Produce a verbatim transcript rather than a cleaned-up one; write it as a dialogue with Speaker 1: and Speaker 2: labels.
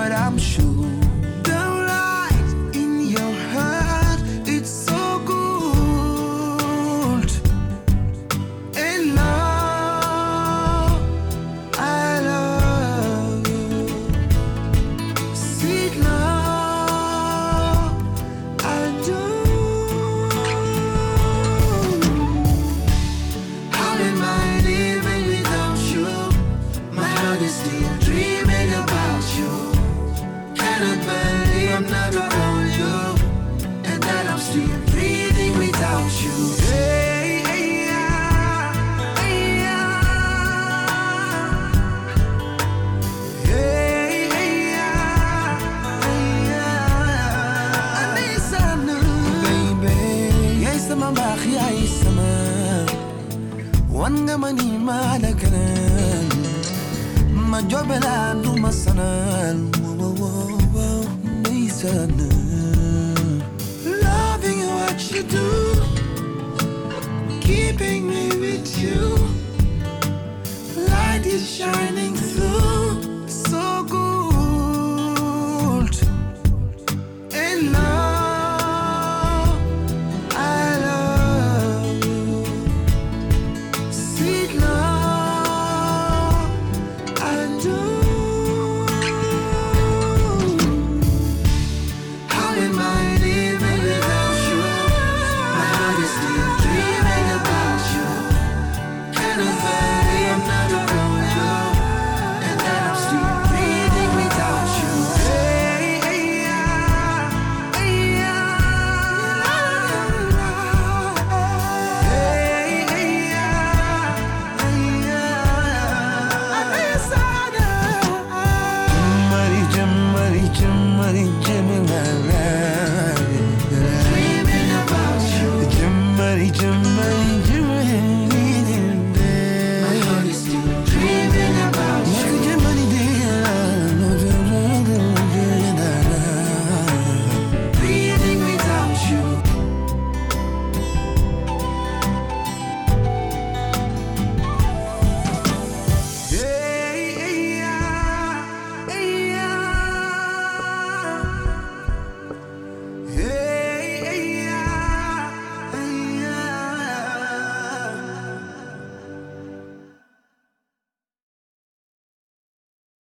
Speaker 1: but I'm sure the light in your heart, it's so good. And love, I love you. Sweet love, I do. How am I living without you? My heart is still dreaming about you. Cannot believe I'm not around you, and that I'm still breathing without you. Hey, hey, yeah, hey, yeah. Hey, hey, yeah, hey, yeah. Anisana, baby. Yes, I'm back, yes, I'm Wanga mani malakanan Majobela du masanan Nisana Loving what you do, keeping me with you. Light is shining through, so good. And love, I love you. Sweet love, I do. How am I living without you? My heart is still dreaming about you. Cannot believe I'm not around you, and that I'm still breathing without you. Hey, hey, yeah, hey, yeah. Hey, hey, yeah, hey, yeah. Anisana. Jammari, jammari, jammari, jamala.